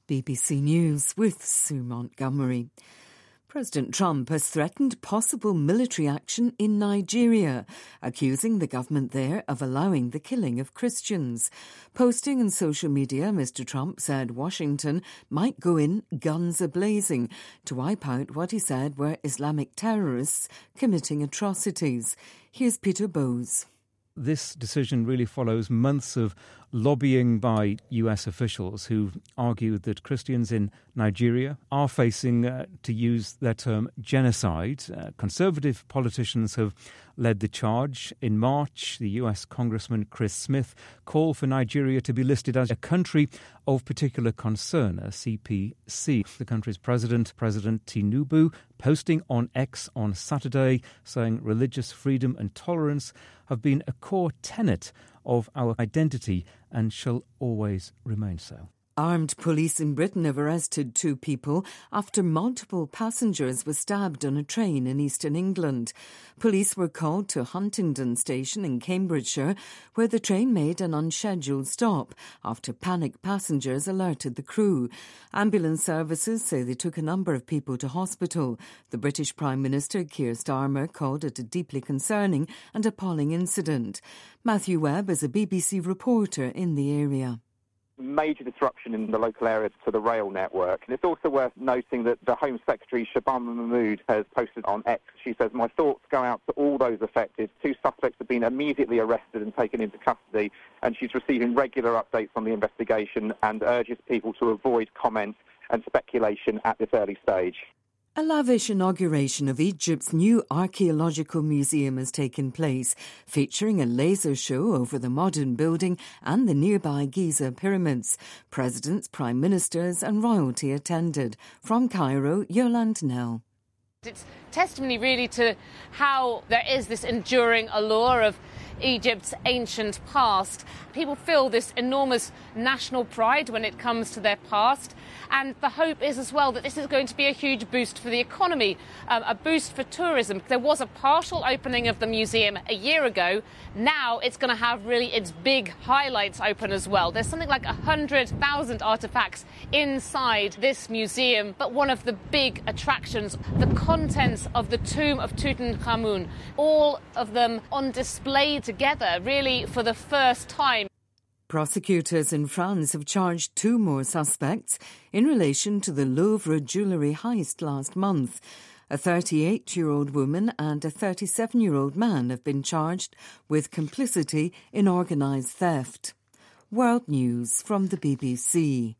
BBC News with Sue Montgomery. President Trump has threatened possible military action in Nigeria, accusing the government there of allowing the killing of Christians. Posting on social media, Mr. Trump said Washington might go in guns a-blazing to wipe out what he said were Islamic terrorists committing atrocities. Here's Peter Bowes. This decision really follows months of lobbying by US officials who argued that Christians in Nigeria are facing, to use their term, genocide. Conservative politicians have led the charge. In March, the US Congressman Chris Smith called for Nigeria to be listed as a country of particular concern, a CPC. The country's President Tinubu, posting on X on Saturday, saying religious freedom and tolerance have been a core tenet of our identity and shall always remain so. Armed police in Britain have arrested 2 people after multiple passengers were stabbed on a train in eastern England. Police were called to Huntingdon Station in Cambridgeshire, where the train made an unscheduled stop after panicked passengers alerted the crew. Ambulance services say they took a number of people to hospital. The British Prime Minister Keir Starmer called it a deeply concerning and appalling incident. Matthew Webb is a BBC reporter in the area. Major disruption in the local areas to the rail network. And it's also worth noting that the Home Secretary, Shabana Mahmood, has posted on X. She says, "My thoughts go out to all those affected. 2 suspects have been immediately arrested and taken into custody." And she's receiving regular updates on the investigation and urges people to avoid comment and speculation at this early stage. A lavish inauguration of Egypt's new archaeological museum has taken place, featuring a laser show over the modern building and the nearby Giza pyramids. Presidents, prime ministers and royalty attended. From Cairo, Yolande Nell. It's testimony really to how there is this enduring allure of Egypt's ancient past. People feel this enormous national pride when it comes to their past. And the hope is as well that this is going to be a huge boost for the economy, a boost for tourism. There was a partial opening of the museum a year ago. Now it's going to have really its big highlights open as well. There's something like 100,000 artefacts inside this museum. But one of the big attractions, the contents of the tomb of Tutankhamun, all of them on display together, really for the first time. Prosecutors in France have charged 2 more suspects in relation to the Louvre jewellery heist last month. A 38-year-old woman and a 37-year-old man have been charged with complicity in organised theft. World News from the BBC.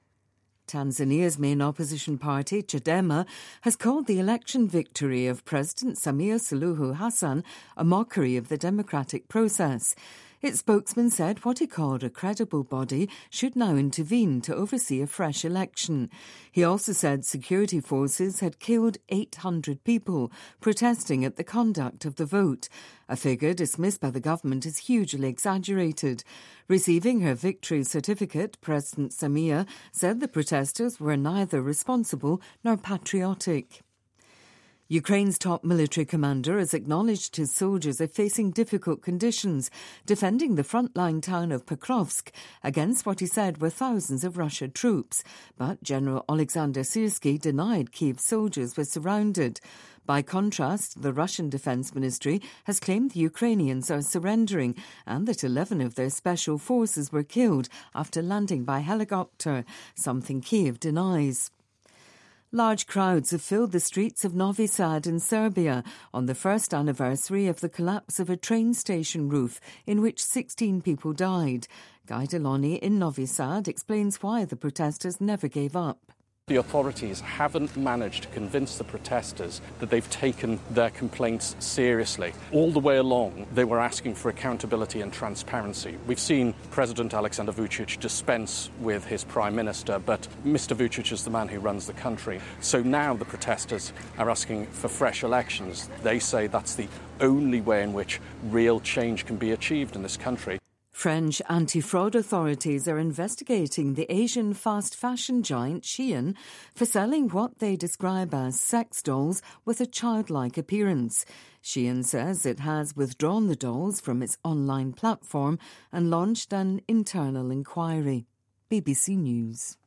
Tanzania's main opposition party, Chadema, has called the election victory of President Samia Suluhu Hassan a mockery of the democratic process. Its spokesman said what he called a credible body should now intervene to oversee a fresh election. He also said security forces had killed 800 people protesting at the conduct of the vote, a figure dismissed by the government as hugely exaggerated. Receiving her victory certificate, President Samia said the protesters were neither responsible nor patriotic. Ukraine's top military commander has acknowledged his soldiers are facing difficult conditions, defending the frontline town of Pokrovsk against what he said were thousands of Russian troops. But General Alexander Syrsky denied Kyiv soldiers were surrounded. By contrast, the Russian Defense Ministry has claimed the Ukrainians are surrendering and that 11 of their special forces were killed after landing by helicopter, something Kyiv denies. Large crowds have filled the streets of Novi Sad in Serbia on the first anniversary of the collapse of a train station roof in which 16 people died. Guy Deloni in Novi Sad explains why the protesters never gave up. The authorities haven't managed to convince the protesters that they've taken their complaints seriously. All the way along, they were asking for accountability and transparency. We've seen President Alexander Vučić dispense with his prime minister, but Mr. Vučić is the man who runs the country. So now the protesters are asking for fresh elections. They say that's the only way in which real change can be achieved in this country. French anti-fraud authorities are investigating the Asian fast fashion giant Shein for selling what they describe as sex dolls with a childlike appearance. Shein says it has withdrawn the dolls from its online platform and launched an internal inquiry. BBC News.